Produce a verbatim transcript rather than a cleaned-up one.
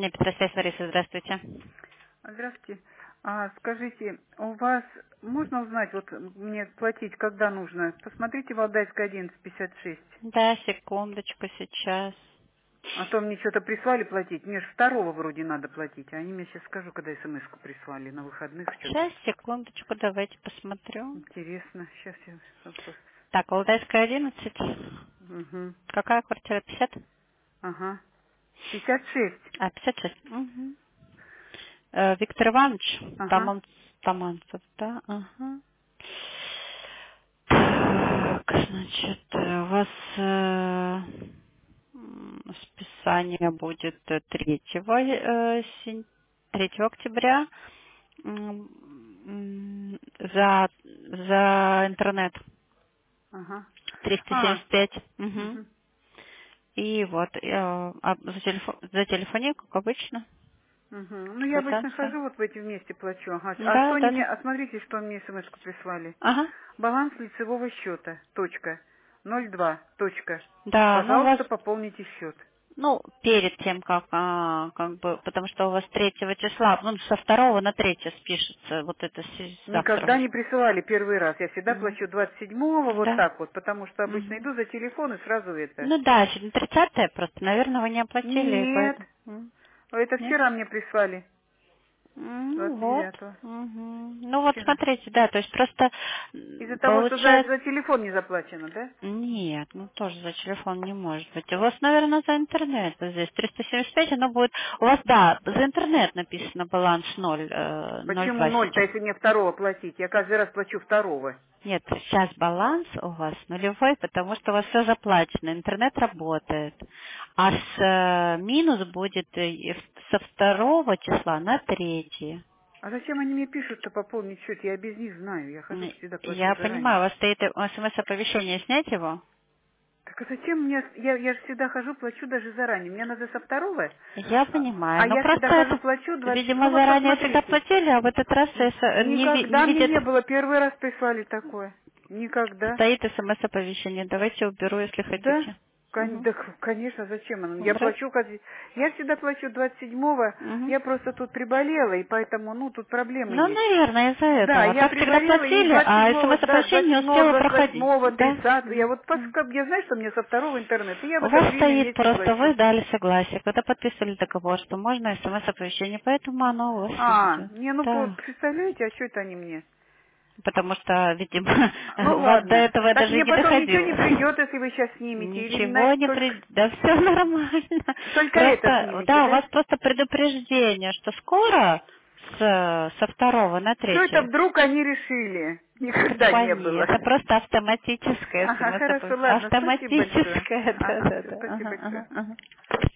компания Петросвязь, Лариса, здравствуйте. Здравствуйте. А, скажите, у вас можно узнать, вот мне платить когда нужно? Посмотрите, Валдайская, одиннадцать пятьдесят шесть. Да, секундочку сейчас. А то мне что-то прислали платить. Мне же второго вроде надо платить. А они мне сейчас скажу, когда смс-ку прислали на выходных что-то. Сейчас, секундочку, давайте посмотрю. Интересно. Сейчас я вопрос. Так, Валдайская, одиннадцать. Угу. Какая квартира? пятьдесят? Ага. пятьдесят шесть. А, пятьдесят шесть. Угу. Э, Виктор Иванович, там Ага. он, там он, да, ага. Так, значит, э, у вас э, м, списание будет э, третьего э, сен- третьего октября м, м, за, за интернет Ага. триста А. семьдесят пять. Мгм. Угу. И вот э, а за, телефон, за телефонию, как обычно, Угу. Ну, я обычно квитанция. хожу, вот в эти вместе плачу. Ага. А что Да, они да, мне... да. А смотрите, что мне смс-ку прислали. Ага. Баланс лицевого счета. Точка. ноль два. Точка. Да, ну у вас, Пожалуйста, пополните счет. ну, перед тем, как, а, как бы, потому что у вас третьего числа, ну, со второго на третье спишется, вот это с- завтра Никогда уже. не присылали первый раз. Я всегда Мгм. плачу двадцать седьмого, вот Да. так вот, потому что обычно Мгм. иду за телефон и сразу это. Ну да, сегодня тридцатое просто, наверное, вы не оплатили, и Нет, поэтому. М, это Нет? вчера мне прислали, М, Ну двадцать вот. девятого. Мгм. Ну вот Вчера. смотрите, да, то есть просто Из-за м, того, что за, получается. за телефон не заплачено, да? Нет, ну тоже за телефон не может быть. У вас, наверное, за интернет вот здесь триста семьдесят пять, оно будет. У вас, да, за интернет написано баланс ноль, э, ноль Почему два ноль-то, сейчас. если мне второго платить? Я каждый раз плачу второго. Нет, сейчас баланс у вас нулевой, потому что у вас все заплачено, интернет работает. А с э, минус будет э, и в- со второго числа на третье. А зачем они мне пишут-то пополнить счет? Я без них знаю, я хожу, М, всегда плачу Я заранее. понимаю, у вас стоит смс-оповещение, снять его? Так а зачем мне... Я, я же всегда хожу, плачу даже заранее. Мне надо со второго, Я а, понимаю, а но я просто всегда хожу, это, плачу двадцать... Ну видимо, вот заранее всегда посмотрите. платили, а в этот раз Н- э, не, ви- не Никогда мне видит, не было. Первый раз прислали такое. Никогда. стоит смс-оповещение. Давайте уберу, если Да? хотите. Кон- Угу. да, х- конечно, зачем оно? Я Убрать? плачу, как... Я всегда плачу двадцать седьмого. Угу. Я просто тут приболела, и поэтому, ну, тут проблемы Ну, есть. наверное, из-за Да, этого. А я так всегда приболела, и платили, двадцать а седьмого, да, смс-оповещение двадцать не седьмого, успела двадцать проходить. восьмого, Да. тридцатого. Я Мгм. вот, Мгм. поска- я знаю, что мне со второго интернета. Я в У это вас время стоит вместе просто, плачу. вы дали согласие, когда подписывали договор, что можно смс-оповещение, поэтому оно у вас А, идет. не, ну, по- Да. представляете, а что это они мне? Потому что, видимо, Ну у вас до ладно. этого Так даже мне не потом ничего доходило. не придет, если вы сейчас снимете, или на- Ничего не только, придет. Да все нормально. только это Просто, снимете, да, у да? вас просто предупреждение, что скоро с, со второго на Что это третье. вдруг они решили? Никогда не Фоне. было. Это просто автоматическое Ага, смс. хорошо, ладно, спасибо большое. Автоматическое, да, Ага, да, все, да. спасибо Ага, большое. ага, ага.